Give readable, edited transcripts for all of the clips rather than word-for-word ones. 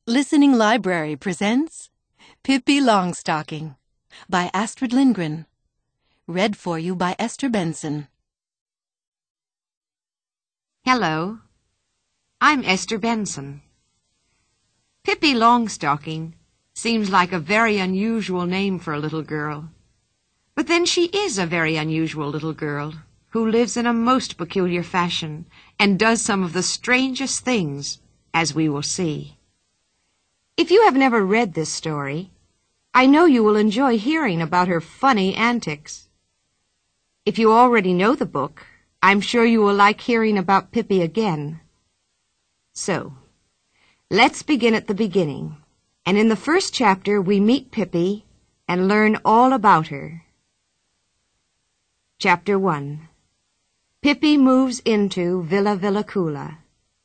Listening Library presents Pippi Longstocking by Astrid Lindgren. Read for you by Esther Benson. Hello, I'm Esther Benson. Pippi Longstocking seems like a very unusual name for a little girl. But then she is a very unusual little girl who lives in a most peculiar fashion and does some of the strangest things, as we will see. If you have never read this story, I know you will enjoy hearing about her funny antics. If you already know the book, I'm sure you will like hearing about Pippi again. So, let's begin at the beginning, and in the first chapter we meet Pippi and learn all about her. Chapter 1. Pippi moves into Villa Villacula.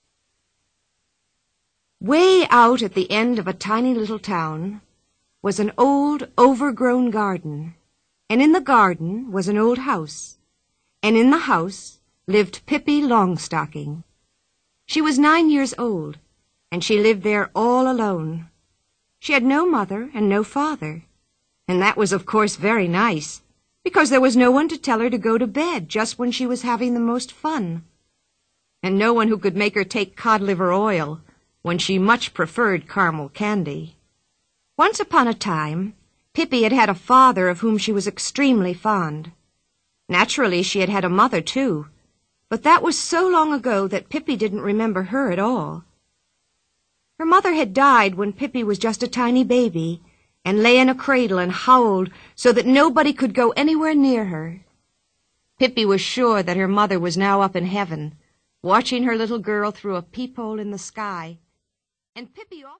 Way out at the end of a tiny little town was an old, overgrown garden, and in the garden was an old house, and in the house lived Pippi Longstocking. She was 9 years old, and she lived there all alone. She had no mother and no father, and that was of course very nice, because there was no one to tell her to go to bed just when she was having the most fun, and no one who could make her take cod-liver oil when she much preferred caramel candy. Once upon a time, Pippi had had a father of whom she was extremely fond. Naturally, she had had a mother, too, but that was so long ago that Pippi didn't remember her at all. Her mother had died when Pippi was just a tiny baby and lay in a cradle and howled so that nobody could go anywhere near her. Pippi was sure that her mother was now up in heaven, watching her little girl through a peephole in the sky, and Pippi often